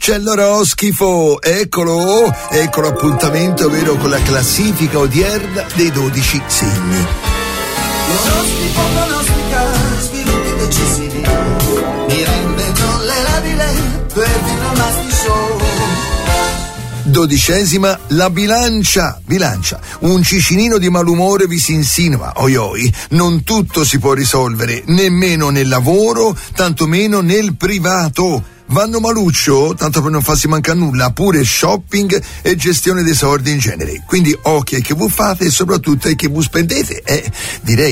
c'è l'oroscifo, eccolo appuntamento vero con la classifica odierna dei 12 segni. L'oroscifo pronostica sviluppi decisivi, mi rende tollerabile per il Nasty Show. 12ª, la bilancia, un cicinino di malumore vi si insinua, oi, non tutto si può risolvere, nemmeno nel lavoro, tantomeno nel privato. Vanno maluccio, tanto per non farsi mancare nulla, pure shopping e gestione dei soldi in genere. Quindi occhi ai che voi fate e soprattutto ai che voi spendete. Direi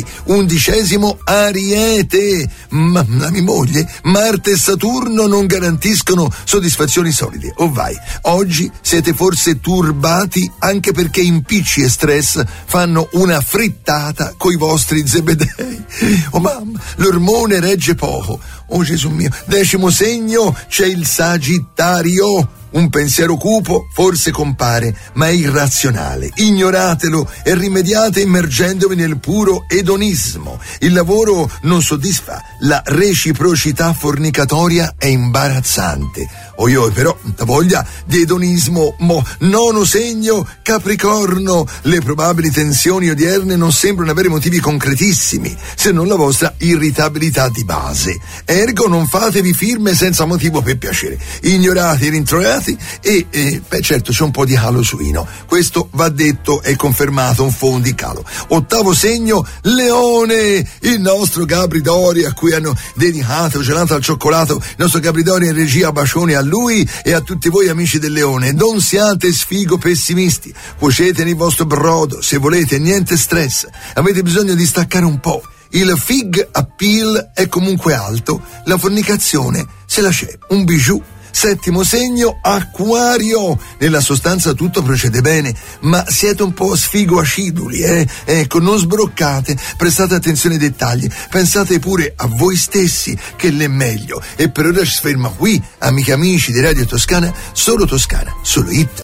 11º, Ariete. Ma mia moglie, Marte e Saturno non garantiscono soddisfazioni solide. Oh vai, oggi siete forse turbati anche perché impicci e stress fanno una frittata coi vostri zebedei. Oh mamma, l'ormone regge poco. Oh Gesù mio, 10º segno, c'è il Sagittario. Un pensiero cupo forse compare, ma è irrazionale. Ignoratelo e rimediate immergendovi nel puro edonismo. Il lavoro non soddisfa, la reciprocità fornicatoria è imbarazzante. Oi, però, la voglia di edonismo. 9º segno, Capricorno. Le probabili tensioni odierne non sembrano avere motivi concretissimi, se non la vostra irritabilità di base. Ergo non fatevi firme senza motivo per piacere. Ignorate i rintroiati e certo c'è un po' di calo suino. Questo va detto e confermato, un fondo di calo. 8º segno, Leone. Il nostro Gabridori, a cui hanno dedicato gelato al cioccolato, il nostro Gabridori in regia, bacioni a lui e a tutti voi amici del Leone. Non siate sfigo pessimisti, cuocete nel vostro brodo, se volete, niente stress, avete bisogno di staccare un po'. Il fig appeal è comunque alto, la fornicazione se la c'è, un bijou. 7º segno, Acquario. Nella sostanza tutto procede bene, ma siete un po' sfigo aciduli, Ecco, non sbroccate, prestate attenzione ai dettagli, pensate pure a voi stessi che l'è meglio. E per ora ci ferma qui, amiche e amici di Radio Toscana, solo hit.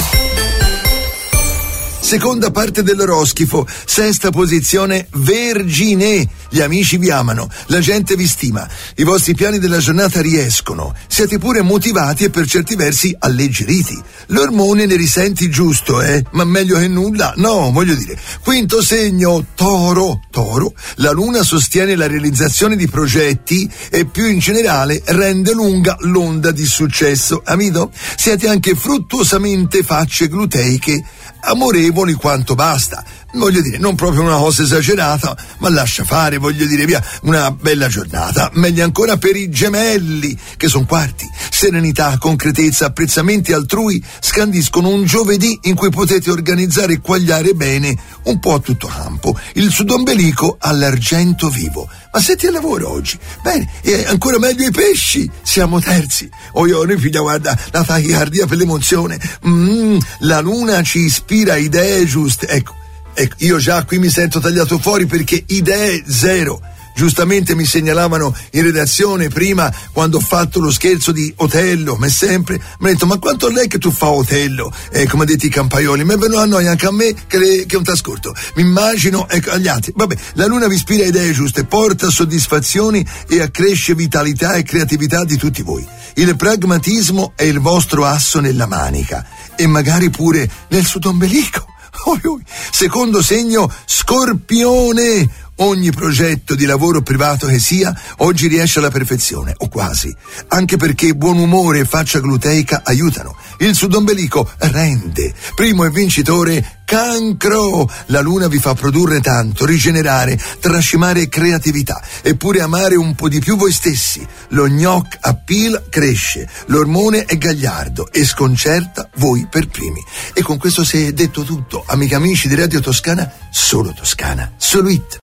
Seconda parte dell'oroscifo, 6ª posizione, Vergine. Gli amici vi amano, la gente vi stima, i vostri piani della giornata riescono, siete pure motivati e per certi versi alleggeriti. L'ormone ne risenti giusto, ma meglio che nulla, no, voglio dire. 5º segno, Toro. La luna sostiene la realizzazione di progetti e più in generale rende lunga l'onda di successo. Amico, siete anche fruttuosamente facce gluteiche, amorevoli quanto basta. Voglio dire, non proprio una cosa esagerata, ma lascia fare, voglio dire, via, una bella giornata. Meglio ancora per i Gemelli, che sono quarti. Serenità, concretezza, apprezzamenti altrui scandiscono un giovedì in cui potete organizzare e quagliare bene un po' a tutto campo. Il sudombelico all'argento vivo. Ma siete al lavoro oggi? Bene, e ancora meglio i pesci, siamo terzi. Noi figlia, guarda, la tachicardia per l'emozione. La luna ci ispira idee giuste, ecco, io già qui mi sento tagliato fuori perché idee zero. Giustamente mi segnalavano in redazione prima, quando ho fatto lo scherzo di Otello, ma sempre mi ha detto: ma quanto lei che tu fa Otello? Come detto i campaioli, ma è venuto a noi anche a me che un t'ascolto. Mi immagino, agli altri. Vabbè, la luna vi ispira idee giuste, porta soddisfazioni e accresce vitalità e creatività di tutti voi. Il pragmatismo è il vostro asso nella manica e magari pure nel sudombelico. Secondo segno, Scorpione. Ogni progetto di lavoro privato che sia, oggi riesce alla perfezione, o quasi, anche perché buon umore e faccia gluteica aiutano. Il sudombelico rende. Primo e vincitore, Cancro. La luna vi fa produrre tanto, rigenerare, trascimare creatività, eppure amare un po' di più voi stessi. Lo gnoc appeal cresce, l'ormone è gagliardo e sconcerta voi per primi. E con questo si è detto tutto, amiche e amici di Radio Toscana, solo it.